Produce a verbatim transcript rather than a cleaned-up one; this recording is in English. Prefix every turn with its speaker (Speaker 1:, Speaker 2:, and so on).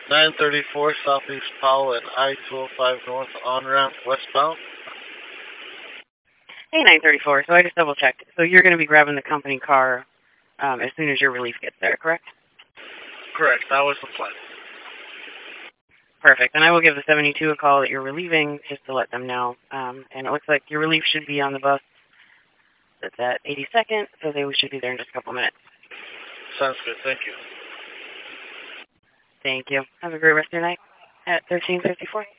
Speaker 1: nine thirty-four Southeast Powell and I two oh five North on ramp westbound.
Speaker 2: Hey, nine thirty-four. So I just double checked. So you're going to be grabbing the company car um, as soon as your relief gets there, correct?
Speaker 1: Correct. That was the plan.
Speaker 2: Perfect. And I will give the seventy-two a call that you're relieving just to let them know. Um, and it looks like your relief should be on the bus that's at eighty-second, so they should be there in just a couple minutes.
Speaker 1: Sounds good. Thank you.
Speaker 2: Thank you. Have a great rest of your night at thirteen fifty-four.